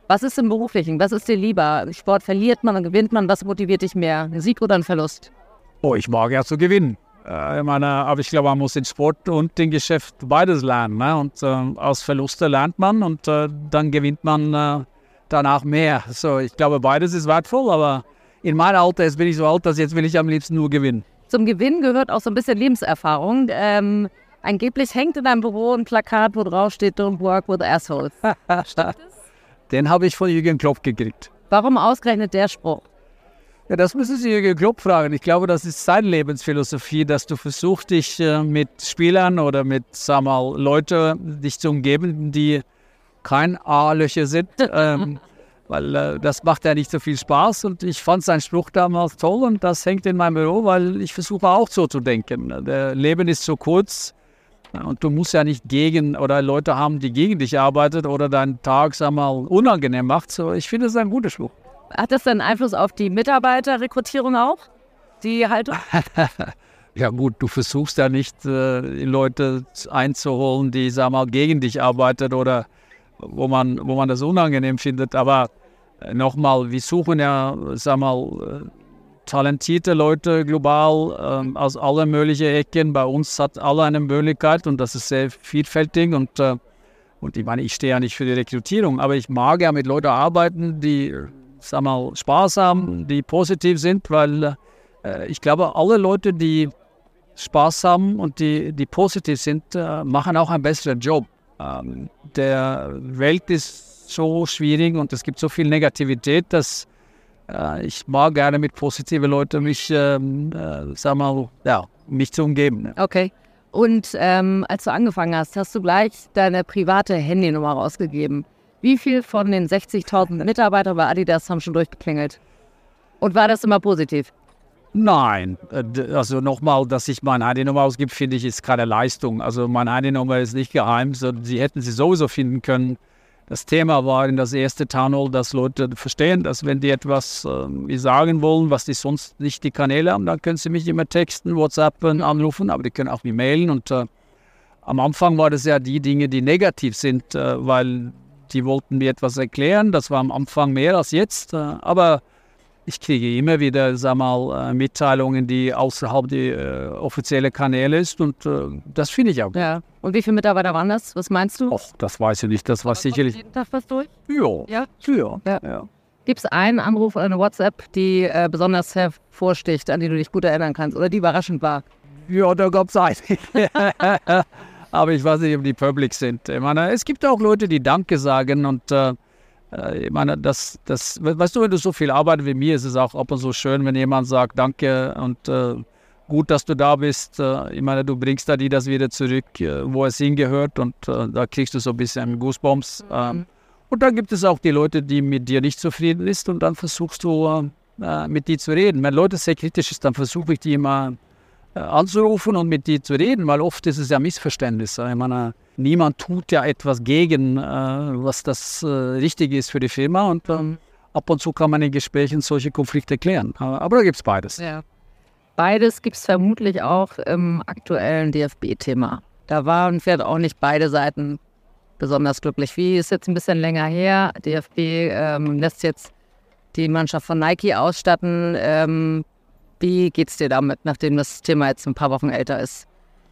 Was ist im Beruflichen? Was ist dir lieber? Sport verliert man und gewinnt man. Was motiviert dich mehr? Ein Sieg oder ein Verlust? Oh, ich mag ja zu gewinnen. Aber ich glaube, man muss in Sport und im Geschäft beides lernen. Ne? Und aus Verluste lernt man und dann gewinnt man danach mehr. So, ich glaube, beides ist wertvoll, aber in meinem Alter, jetzt bin ich so alt, dass jetzt will ich am liebsten nur gewinnen. Zum Gewinn gehört auch so ein bisschen Lebenserfahrung. Angeblich hängt in deinem Büro ein Plakat, wo drauf steht, Don't work with assholes. Stimmt das? Den habe ich von Jürgen Klopp gekriegt. Warum ausgerechnet der Spruch? Ja, das müssen Sie Jürgen Klopp fragen. Ich glaube, das ist seine Lebensphilosophie, dass du versuchst, dich mit Spielern oder mit, Leuten dich zu umgeben, die kein A-Löcher sind, weil das macht ja nicht so viel Spaß. Und ich fand seinen Spruch damals toll und das hängt in meinem Büro, weil ich versuche auch so zu denken. Der Leben ist so kurz und du musst ja nicht gegen oder Leute haben, die gegen dich arbeiten oder deinen Tag, unangenehm macht. So, ich finde, das ist ein guter Spruch. Hat das dann Einfluss auf die Mitarbeiterrekrutierung auch? Die Haltung? Ja gut, du versuchst ja nicht, Leute einzuholen, die, gegen dich arbeiten oder wo man das unangenehm findet. Aber nochmal, wir suchen ja, talentierte Leute global aus allen möglichen Ecken. Bei uns hat alle eine Möglichkeit und das ist sehr vielfältig. Und ich meine, ich stehe ja nicht für die Rekrutierung, aber ich mag ja mit Leuten arbeiten, die Spaß haben, die positiv sind, weil ich glaube, alle Leute, die Spaß haben und die positiv sind, machen auch einen besseren Job. Der Welt ist so schwierig und es gibt so viel Negativität, dass ich mag gerne mit positiven Leuten mich zu umgeben. Ne? Okay. Und als du angefangen hast, hast du gleich deine private Handynummer rausgegeben. Wie viel von den 60.000 Mitarbeitern bei Adidas haben schon durchgeklingelt? Und war das immer positiv? Nein, also nochmal, dass ich meine Handynummer ausgebe, finde ich, ist keine Leistung. Also meine Handynummer ist nicht geheim, sie hätten sie sowieso finden können. Das Thema war in das erste Tunnel, dass Leute verstehen, dass wenn die etwas sagen wollen, was die sonst nicht die Kanäle haben, dann können sie mich immer texten, WhatsAppen, anrufen, aber die können auch mich mailen. Und am Anfang war das ja die Dinge, die negativ sind, weil die wollten mir etwas erklären. Das war am Anfang mehr als jetzt, aber ich kriege immer wieder, Mitteilungen, die außerhalb der offiziellen Kanäle ist und das finde ich auch. Ja. Und wie viele Mitarbeiter waren das? Was meinst du? Och, das weiß ich nicht, das war sicherlich... Jeden Tag was durch? Ja. Gibt es einen Anruf oder eine WhatsApp, die besonders hervorsticht, an die du dich gut erinnern kannst oder die überraschend war? Ja, da gab es einige. Aber ich weiß nicht, ob die public sind. Ich meine, es gibt auch Leute, die Danke sagen und ich meine, weißt du, wenn du so viel arbeitest wie mir, ist es auch ab und zu schön, wenn jemand sagt Danke und gut, dass du da bist. Ich meine, du bringst da das wieder zurück, wo es hingehört und da kriegst du so ein bisschen Goosebumps. Und dann gibt es auch die Leute, die mit dir nicht zufrieden sind und dann versuchst du mit dir zu reden. Wenn Leute sehr kritisch sind, dann versuche ich die immer anzurufen und mit dir zu reden, weil oft ist es ja Missverständnis. Ich meine, niemand tut ja etwas gegen, was das richtig ist für die Firma und ab und zu kann man in Gesprächen solche Konflikte klären. Aber da gibt es beides. Ja. Beides gibt es vermutlich auch im aktuellen DFB-Thema. Da waren vielleicht auch nicht beide Seiten besonders glücklich. Wie ist jetzt ein bisschen länger her? DFB lässt jetzt die Mannschaft von Nike ausstatten. Wie geht's dir damit, nachdem das Thema jetzt ein paar Wochen älter ist?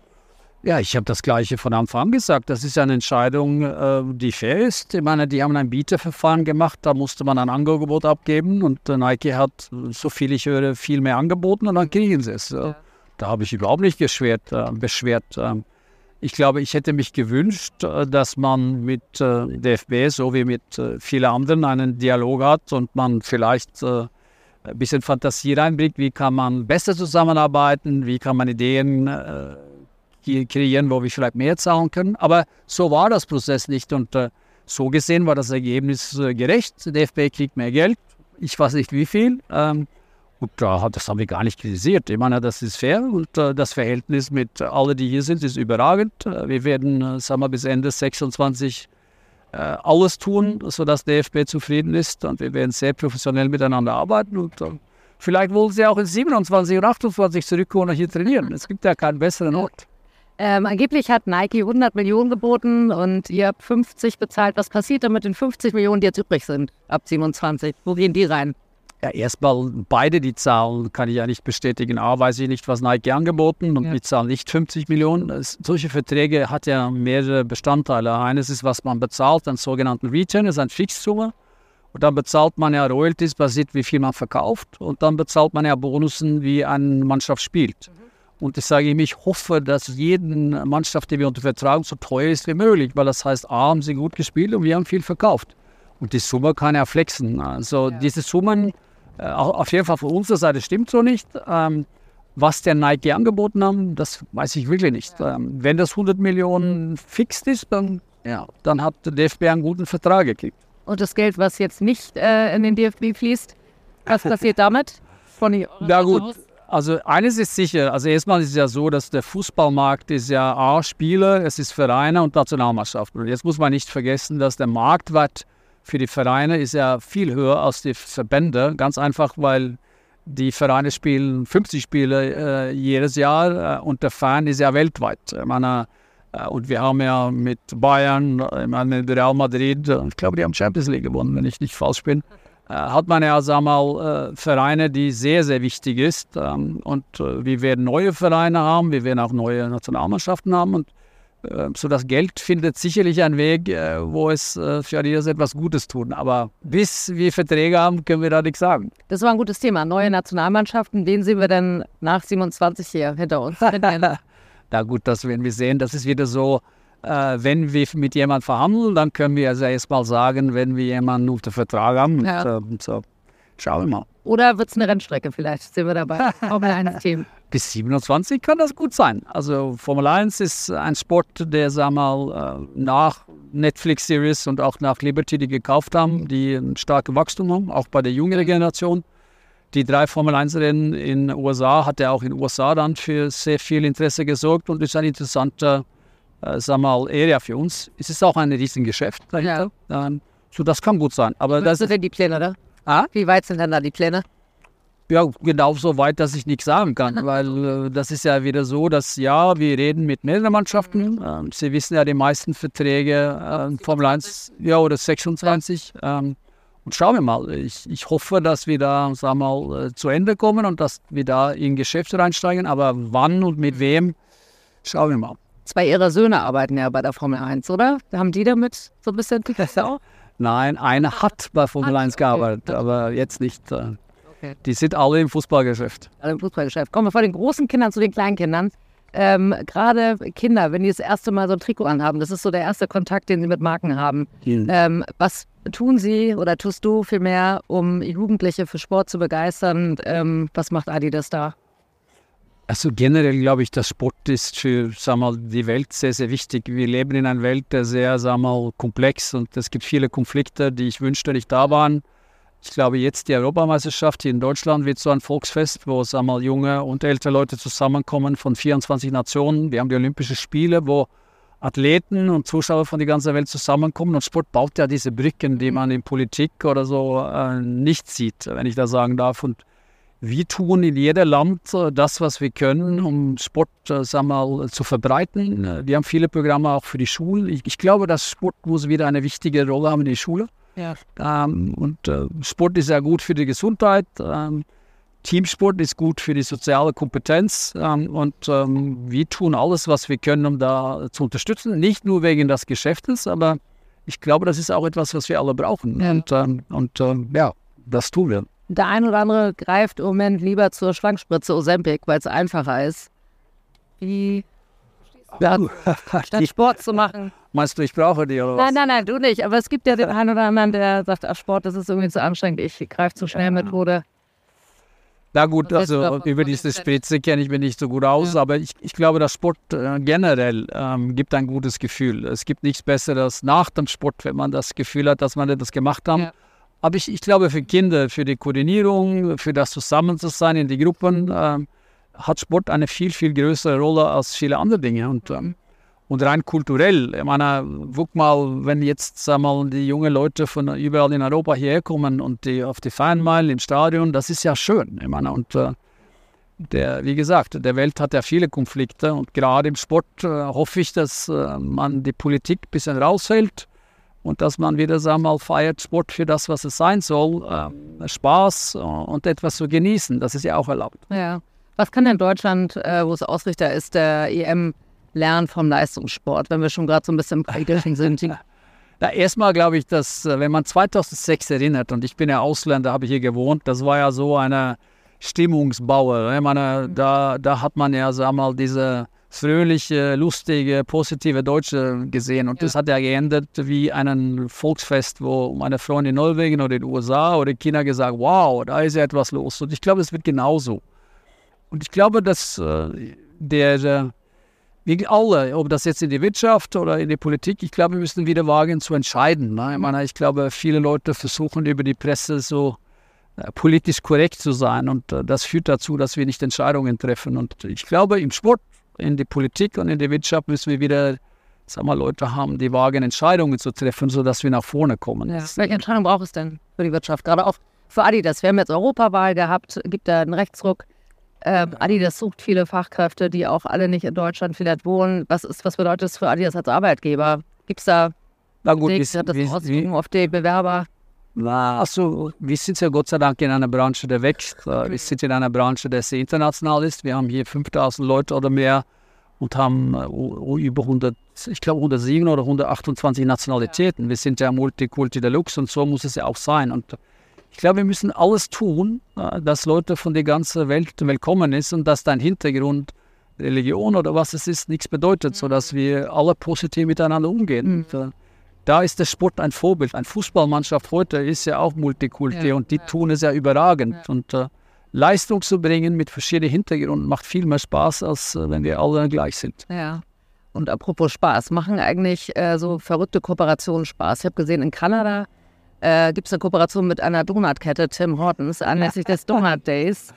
Ja, ich habe das Gleiche von Anfang an gesagt. Das ist eine Entscheidung, die fair ist. Ich meine, die haben ein Bieterverfahren gemacht, da musste man ein Angebot abgeben und Nike hat, so viel ich höre, viel mehr angeboten und dann kriegen sie es. Ja. Da habe ich überhaupt nicht beschwert. Ich glaube, ich hätte mich gewünscht, dass man mit DFB, so wie mit vielen anderen, einen Dialog hat und man vielleicht ein bisschen Fantasie reinbringt, wie kann man besser zusammenarbeiten, wie kann man Ideen kreieren, wo wir vielleicht mehr zahlen können. Aber so war das Prozess nicht und so gesehen war das Ergebnis gerecht. Der DFB kriegt mehr Geld, ich weiß nicht wie viel. Und das haben wir gar nicht kritisiert. Ich meine, das ist fair und das Verhältnis mit allen, die hier sind, ist überragend. Wir werden, bis Ende 26 alles tun, sodass der DFB zufrieden ist und wir werden sehr professionell miteinander arbeiten und vielleicht wollen sie auch in 27 und 28 zurückkommen und hier trainieren. Es gibt ja keinen besseren Ort. Angeblich hat Nike 100 Millionen geboten und ihr habt 50 bezahlt. Was passiert dann mit den 50 Millionen, die jetzt übrig sind ab 27? Wo gehen die rein? Ja, erstmal beide die Zahlen kann ich ja nicht bestätigen. A, weiß ich nicht, was Nike angeboten und die zahlen nicht 50 Millionen. Solche Verträge hat ja mehrere Bestandteile. Eines ist, was man bezahlt, einen sogenannten Return, das ist eine Fixsumme. Und dann bezahlt man ja Royalties, basiert, wie viel man verkauft. Und dann bezahlt man ja Bonussen, wie eine Mannschaft spielt. Und ich sage ihm, ich hoffe, dass jede Mannschaft, die wir unter Vertrag so teuer ist wie möglich. Weil das heißt, A, haben sie gut gespielt und wir haben viel verkauft. Und die Summe kann er flexen. Also diese Summen, auf jeden Fall von unserer Seite stimmt so nicht. Was der Nike angeboten haben, das weiß ich wirklich nicht. Wenn das 100 Millionen fixt ist, dann hat der DFB einen guten Vertrag gekriegt. Und das Geld, was jetzt nicht in den DFB fließt, was passiert damit? Na gut, also eines ist sicher. Also erstmal ist es ja so, dass der Fußballmarkt ist ja A, Spieler, es ist Vereine und Nationalmannschaften. Und jetzt muss man nicht vergessen, dass der Marktwert für die Vereine ist ja viel höher als die Verbände. Ganz einfach, weil die Vereine spielen 50 Spiele jedes Jahr und der Verein ist ja weltweit. Und wir haben ja mit Bayern, mit Real Madrid, ich glaube, die haben Champions League gewonnen, wenn ich nicht falsch bin, hat man ja, sagen wir mal, Vereine, die sehr, sehr wichtig ist. Und wir werden neue Vereine haben, wir werden auch neue Nationalmannschaften haben. Und so das Geld findet sicherlich einen Weg, wo es für Adidas etwas Gutes tun. Aber bis wir Verträge haben, können wir da nichts sagen. Das war ein gutes Thema. Neue Nationalmannschaften, wen sehen wir denn nach 27 hier hinter uns? Na gut, das werden wir sehen. Das ist wieder so, wenn wir mit jemandem verhandeln, dann können wir also erst mal sagen, wenn wir jemanden unter Vertrag haben. Ja. Und so. Schauen wir mal. Oder wird es eine Rennstrecke vielleicht? Sind wir dabei? Formel 1 Team. Bis 27 kann das gut sein. Also Formel 1 ist ein Sport, der, sagen wir mal, nach Netflix-Series und auch nach Liberty, die gekauft haben, die ein starkes Wachstum haben, auch bei der jüngeren Generation. Die 3 Formel-1-Rennen in den USA hat er auch in den USA dann für sehr viel Interesse gesorgt und ist ein interessanter, sagen wir mal, Area für uns. Es ist auch ein Riesengeschäft dahinter. Ja. So, das kann gut sein. Aber was sind denn die Pläne da? Wie weit sind denn da die Pläne? Ja, genau so weit, dass ich nichts sagen kann, weil das ist ja wieder so, dass wir reden mit mehreren Mannschaften. Sie wissen ja, die meisten Verträge Formel 1 oder 26. Und schauen wir mal. Ich hoffe, dass wir da, sagen wir mal, zu Ende kommen und dass wir da in Geschäfte reinsteigen. Aber wann und mit wem, schauen wir mal. 2 Ihrer Söhne arbeiten ja bei der Formel 1, oder? Haben die damit so ein bisschen auch? Nein, einer hat bei Formel 1 gearbeitet, aber jetzt nicht. Okay. Die sind alle im Fußballgeschäft. Alle im Fußballgeschäft. Kommen wir von den großen Kindern zu den kleinen Kindern. Gerade Kinder, wenn die das erste Mal so ein Trikot anhaben, das ist so der erste Kontakt, den sie mit Marken haben. Was tun Sie oder tust du vielmehr, um Jugendliche für Sport zu begeistern? Was macht Adidas da? Also generell glaube ich, dass Sport ist für, sagen wir mal, die Welt sehr, sehr wichtig. Wir leben in einer Welt, der sehr, sagen wir mal, komplex und es gibt viele Konflikte, die ich wünschte, nicht da waren. Ich glaube, jetzt die Europameisterschaft hier in Deutschland wird so ein Volksfest, wo, sagen wir mal, junge und ältere Leute zusammenkommen von 24 Nationen. Wir haben die Olympischen Spiele, wo Athleten und Zuschauer von der ganzen Welt zusammenkommen. Und Sport baut ja diese Brücken, die man in Politik oder so nicht sieht, wenn ich das sagen darf. Und wir tun in jedem Land das, was wir können, um Sport, sagen wir mal, zu verbreiten. Wir haben viele Programme auch für die Schulen. Ich glaube, dass Sport muss wieder eine wichtige Rolle haben in der Schule. Ja. Sport ist ja gut für die Gesundheit. Teamsport ist gut für die soziale Kompetenz. Wir tun alles, was wir können, um da zu unterstützen. Nicht nur wegen des Geschäftes, aber ich glaube, das ist auch etwas, was wir alle brauchen. Ja. Das tun wir. Der ein oder andere greift im Moment lieber zur Schwankspritze Ozempic, weil es einfacher ist. Statt Sport zu machen. Meinst du, ich brauche die oder was? Nein, du nicht. Aber es gibt ja den einen oder anderen, der sagt, Sport, das ist irgendwie zu anstrengend, ich greife zu Schnellmethode. Na gut, also über diese Spritze kenne ich mich nicht so gut aus, aber ich glaube, dass Sport generell gibt ein gutes Gefühl. Es gibt nichts Besseres nach dem Sport, wenn man das Gefühl hat, dass man etwas gemacht hat. Ja. Aber ich glaube, für Kinder, für die Koordinierung, für das Zusammensein in die Gruppen, hat Sport eine viel, viel größere Rolle als viele andere Dinge. Und rein kulturell, ich meine, guck mal, wenn jetzt, sagen wir mal, die jungen Leute von überall in Europa hierher kommen und die auf die Fanmeile im Stadion, das ist ja schön. Ich meine, und wie gesagt, der Welt hat ja viele Konflikte und gerade im Sport hoffe ich, dass man die Politik ein bisschen raushält und dass man wieder, sagen wir mal, feiert Sport für das, was es sein soll, Spaß und etwas zu genießen, das ist ja auch erlaubt. Ja. Was kann denn Deutschland, wo es Ausrichter ist, der EM lernen vom Leistungssport, wenn wir schon gerade so ein bisschen im Praktischen sind? Na, erstmal glaube ich, dass, wenn man 2006 erinnert, und ich bin ja Ausländer, habe hier gewohnt, das war ja so eine Stimmungsbauer. Ich meine, da hat man ja, sagen wir mal, diese fröhliche, lustige, positive Deutsche gesehen. Und das hat ja geändert wie ein Volksfest, wo meine Freunde in Norwegen oder in den USA oder in China gesagt, wow, da ist ja etwas los. Und ich glaube, es wird genauso. Und ich glaube, dass wie alle, ob das jetzt in die Wirtschaft oder in die Politik, ich glaube, wir müssen wieder wagen zu entscheiden. Ne? Ich meine, ich glaube, viele Leute versuchen über die Presse so politisch korrekt zu sein und das führt dazu, dass wir nicht Entscheidungen treffen. Und ich glaube, im Sport, in die Politik und in die Wirtschaft müssen wir wieder, sagen wir, Leute haben, die wagen, Entscheidungen zu treffen, sodass wir nach vorne kommen. Ja. Welche Entscheidung braucht es denn für die Wirtschaft? Gerade auch für Adidas. Wir haben jetzt Europawahl gehabt, gibt da einen Rechtsruck. Adidas sucht viele Fachkräfte, die auch alle nicht in Deutschland vielleicht wohnen. Was bedeutet das für Adidas als Arbeitgeber? Gibt es da Auswirkungen auf die Bewerber? Also, wir sind ja Gott sei Dank in einer Branche, der wächst. Wir sind in einer Branche, die sehr international ist. Wir haben hier 5000 Leute oder mehr und haben über 107 oder 128 Nationalitäten. Wir sind ja Multikulti Deluxe und so muss es ja auch sein. Und ich glaube, wir müssen alles tun, dass Leute von der ganzen Welt willkommen ist und dass dein Hintergrund, Religion oder was es ist, nichts bedeutet, sodass wir alle positiv miteinander umgehen. Und, da ist der Sport ein Vorbild. Eine Fußballmannschaft heute ist ja auch Multikulti und die tun es ja überragend. Ja. Und Leistung zu bringen mit verschiedenen Hintergründen macht viel mehr Spaß, als wenn wir alle gleich sind. Ja. Und apropos Spaß, machen eigentlich so verrückte Kooperationen Spaß? Ich habe gesehen, in Kanada gibt es eine Kooperation mit einer Donutkette, Tim Hortons, anlässlich des Donut Days.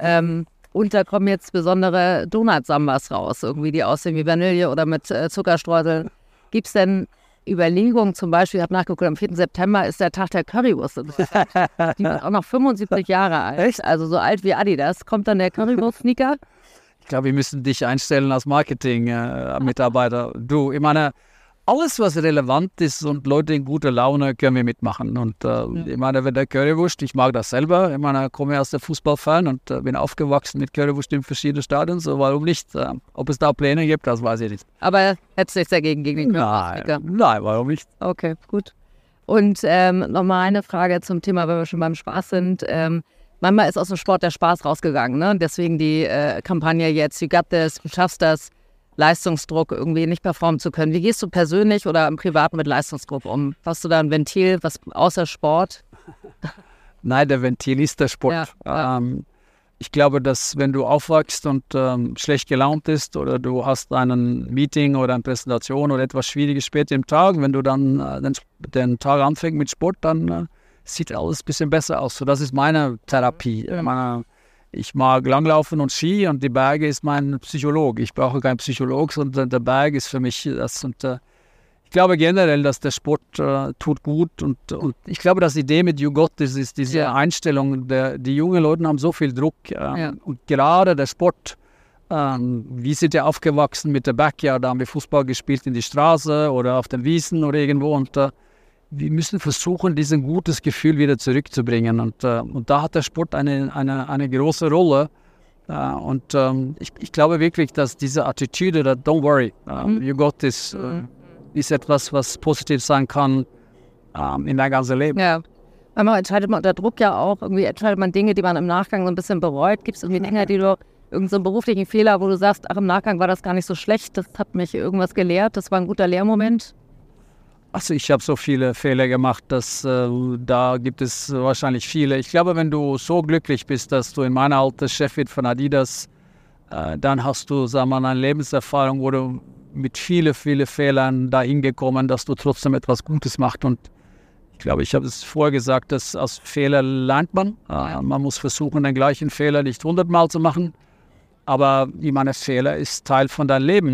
Und da kommen jetzt besondere Donut-Sambas raus, irgendwie, die aussehen wie Vanille oder mit Zuckerstreuseln. Gibt es denn Überlegungen, zum Beispiel, ich habe nachgeguckt, am 4. September ist der Tag der Currywurst. Die ist auch noch 75 Jahre alt, echt? Also so alt wie Adidas. Kommt dann der Currywurst-Sneaker? Ich glaube, wir müssen dich einstellen als Marketing-Mitarbeiter. Ich meine, alles, was relevant ist und Leute in guter Laune, können wir mitmachen. Und ich meine, wenn der Currywurst, ich mag das selber, ich meine, ich komme aus der Fußballfan und bin aufgewachsen mit Currywurst in verschiedenen Stadien, so warum nicht? Ob es da Pläne gibt, das weiß ich nicht. Aber hättest du nichts dagegen gegen den Currywurst? Nein, warum nicht? Okay, gut. Und nochmal eine Frage zum Thema, wenn wir schon beim Spaß sind. Manchmal ist aus dem Sport der Spaß rausgegangen, ne? Deswegen die Kampagne jetzt, you got this, du schaffst das. Leistungsdruck irgendwie nicht performen zu können. Wie gehst du persönlich oder im Privaten mit Leistungsdruck um? Hast du da ein Ventil, was außer Sport? Nein, der Ventil ist der Sport. Ja. Ich glaube, dass wenn du aufwachst und schlecht gelaunt bist oder du hast ein Meeting oder eine Präsentation oder etwas Schwieriges später im Tag, wenn du dann den Tag anfängst mit Sport, dann sieht alles ein bisschen besser aus. So, das ist meine Therapie. Ich mag Langlaufen und Ski und die Berge ist mein Psychologe. Ich brauche keinen Psychologe, sondern der Berg ist für mich das. Und ich glaube generell, dass der Sport tut gut. Und ich glaube, dass die Idee mit You Got This ist diese Einstellung. Die jungen Leute haben so viel Druck. Und gerade der Sport, wir sind ja aufgewachsen mit der Backyard, da haben wir Fußball gespielt in die Straße oder auf den Wiesen oder irgendwo. Und wir müssen versuchen, dieses gutes Gefühl wieder zurückzubringen. Und da hat der Sport eine große Rolle. Ich glaube wirklich, dass diese Attitüde, don't worry, you got this, ist etwas, was positiv sein kann in dein ganzes Leben. Ja. Manchmal entscheidet man unter Druck ja auch, irgendwie entscheidet man Dinge, die man im Nachgang so ein bisschen bereut. Gibt es irgendwie Dinge, die du, irgendeinen so beruflichen Fehler, wo du sagst, ach, im Nachgang war das gar nicht so schlecht, das hat mich irgendwas gelehrt, das war ein guter Lehrmoment? Also ich habe so viele Fehler gemacht, dass da gibt es wahrscheinlich viele. Ich glaube, wenn du so glücklich bist, dass du in meinem Alter Chef wird von Adidas, dann hast du, sagen wir mal, eine Lebenserfahrung, wo du mit vielen Fehlern dahin gekommen, dass du trotzdem etwas Gutes machst. Und ich glaube, ich habe es vorher gesagt, dass aus Fehlern lernt man. Man muss versuchen, den gleichen Fehler nicht 100-mal zu machen. Aber ich meine, Fehler ist Teil von deinem Leben.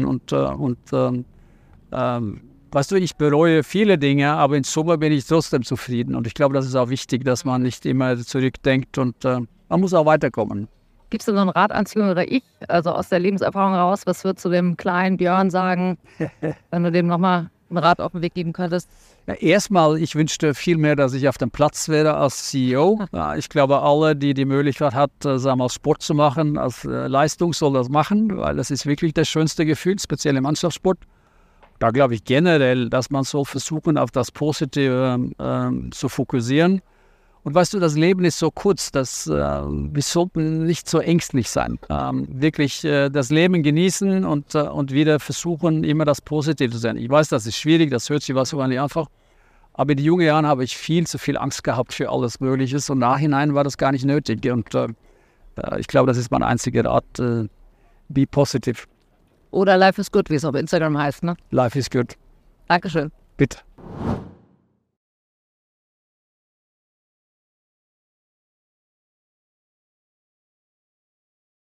Weißt du, ich bereue viele Dinge, aber in Summe bin ich trotzdem zufrieden. Und ich glaube, das ist auch wichtig, dass man nicht immer zurückdenkt und man muss auch weiterkommen. Gibst du so einen Rat ans jüngere Ich, also aus der Lebenserfahrung raus? Was würdest du dem kleinen Björn sagen, wenn du dem nochmal einen Rat auf den Weg geben könntest? Ja, erstmal, ich wünschte viel mehr, dass ich auf dem Platz wäre als CEO. Ja, ich glaube, alle, die die Möglichkeit hat, sagen wir mal, Sport zu machen, als Leistung soll das machen, weil das ist wirklich das schönste Gefühl, speziell im Mannschaftssport. Da glaube ich generell, dass man soll versuchen, auf das Positive zu fokussieren. Und weißt du, das Leben ist so kurz, dass wir sollten nicht so ängstlich sein. Wirklich das Leben genießen und wieder versuchen, immer das Positive zu sein. Ich weiß, das ist schwierig, das hört sich wahrscheinlich einfach. Aber in den jungen Jahren habe ich viel zu viel Angst gehabt für alles Mögliche. Und nachhinein war das gar nicht nötig. Und ich glaube, das ist mein einziger Rat. Be positive. Oder Life is good, wie es auf Instagram heißt, ne? Life is good. Dankeschön. Bitte.